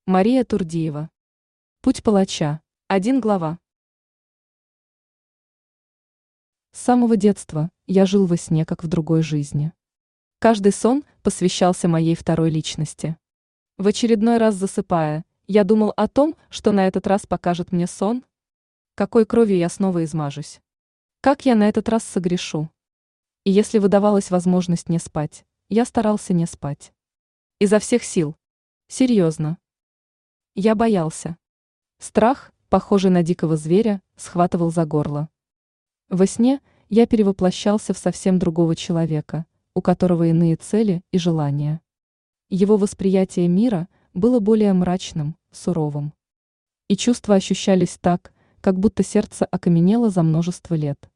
Мария Турдиева. Путь палача. 1 глава. С самого детства я жил во сне, как в другой жизни. Каждый сон посвящался моей второй личности. В очередной раз засыпая, я думал о том, что на этот раз покажет мне сон, какой кровью я снова измажусь, как я на этот раз согрешу. И если выдавалась возможность не спать, я старался не спать. Изо всех сил. Серьезно. Я боялся. Страх, похожий на дикого зверя, схватывал за горло. Во сне я перевоплощался в совсем другого человека, у которого иные цели и желания. Его восприятие мира было более мрачным, суровым. И чувства ощущались так, как будто сердце окаменело за множество лет.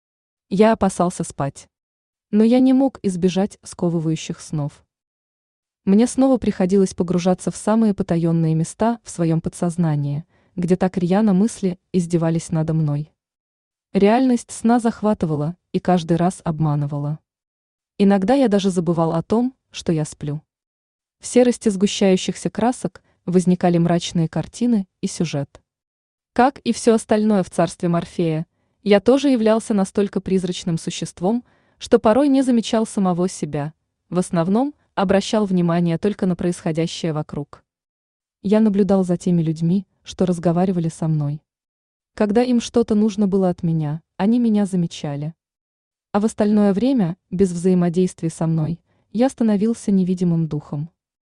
Я опасался спать. Но я не мог избежать сковывающих снов. Мне снова приходилось погружаться в самые потаенные места в своем подсознании, где так рьяно мысли издевались надо мной. Реальность сна захватывала и каждый раз обманывала. Иногда я даже забывал о том, что я сплю. В серости сгущающихся красок возникали мрачные картины и сюжет. Как и все остальное в царстве Морфея, я тоже являлся настолько призрачным существом, что порой не замечал самого себя, в основном обращал внимание только на происходящее вокруг. Я наблюдал за теми людьми, что разговаривали со мной. Когда им что-то нужно было от меня, они меня замечали. А в остальное время, без взаимодействия со мной, я становился невидимым духом.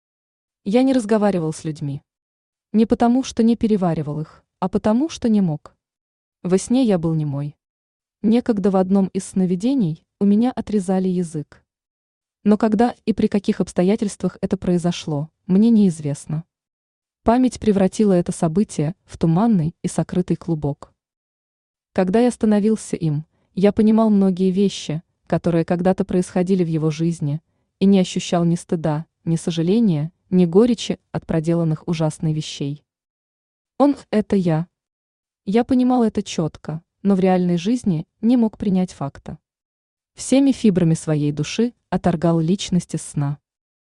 Я не разговаривал с людьми. Не потому, что не переваривал их, а потому, что не мог. Во сне я был немой. Некогда в одном из сновидений у меня отрезали язык. Но когда и при каких обстоятельствах это произошло, мне неизвестно. Память превратила это событие в туманный и сокрытый клубок. Когда я становился им, я понимал многие вещи, которые когда-то происходили в его жизни, и не ощущал ни стыда, ни сожаления, ни горечи от проделанных ужасных вещей. Он – это я. Я понимал это четко, но в реальной жизни не мог принять факта. Всеми фибрами своей души отторгал личность из сна.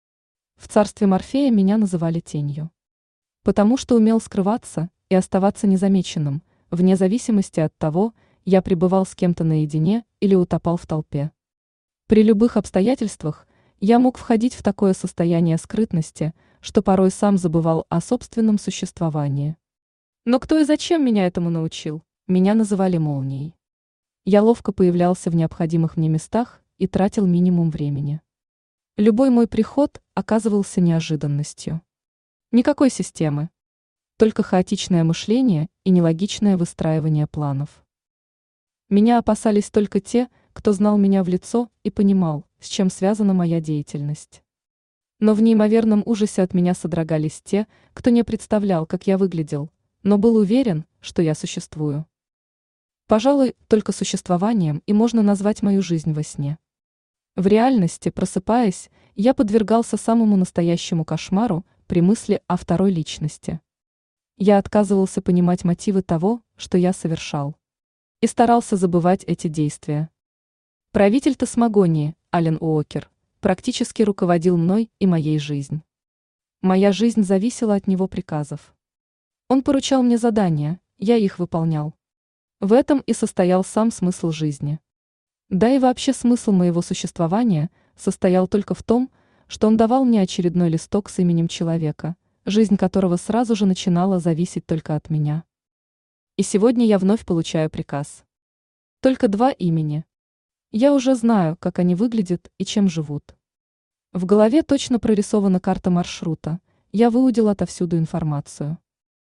В царстве Морфея меня называли тенью. Потому что умел скрываться и оставаться незамеченным, вне зависимости от того, я пребывал с кем-то наедине или утопал в толпе. При любых обстоятельствах я мог входить в такое состояние скрытности, что порой сам забывал о собственном существовании. Но кто и зачем меня этому научил? Меня называли молнией. Я ловко появлялся в необходимых мне местах и тратил минимум времени. Любой мой приход оказывался неожиданностью. Никакой системы. Только хаотичное мышление и нелогичное выстраивание планов. Меня опасались только те, кто знал меня в лицо и понимал, с чем связана моя деятельность. Но в неимоверном ужасе от меня содрогались те, кто не представлял, как я выглядел, но был уверен, что я существую. Пожалуй, только существованием и можно назвать мою жизнь во сне. В реальности, просыпаясь, я подвергался самому настоящему кошмару при мысли о второй личности. Я отказывался понимать мотивы того, что я совершал. И старался забывать эти действия. Правитель Тасмагонии, Ален Уокер, практически руководил мной и моей жизнью. Моя жизнь зависела от него приказов. Он поручал мне задания, я их выполнял. В этом и состоял сам смысл жизни. Да и вообще смысл моего существования состоял только в том, что он давал мне очередной листок с именем человека, жизнь которого сразу же начинала зависеть только от меня. И сегодня я вновь получаю приказ. Только 2 имени. Я уже знаю, как они выглядят и чем живут. В голове точно прорисована карта маршрута, я выудил отовсюду информацию.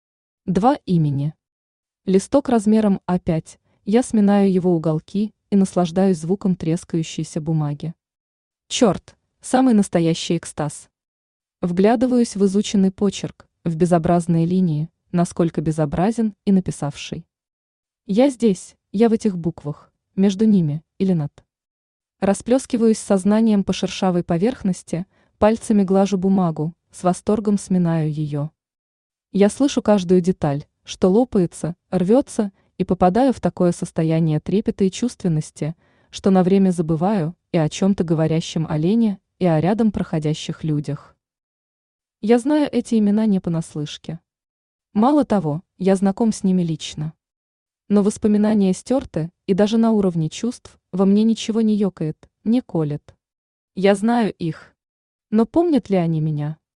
2 имени. Листок размером А5, я сминаю его уголки и наслаждаюсь звуком трескающейся бумаги. Черт, самый настоящий экстаз. Вглядываюсь в изученный почерк, в безобразные линии, насколько безобразен и написавший. Я здесь, я в этих буквах, между ними или над. Расплескиваюсь сознанием по шершавой поверхности, пальцами глажу бумагу, с восторгом сминаю ее. Я слышу каждую деталь, что лопается, рвется, и попадаю в такое состояние трепета и чувственности, что на время забываю и о чем-то говорящем олене, и о рядом проходящих людях. Я знаю эти имена не понаслышке. Мало того, я знаком с ними лично. Но воспоминания стерты, и даже на уровне чувств во мне ничего не ёкает, не колет. Я знаю их. Но помнят ли они меня?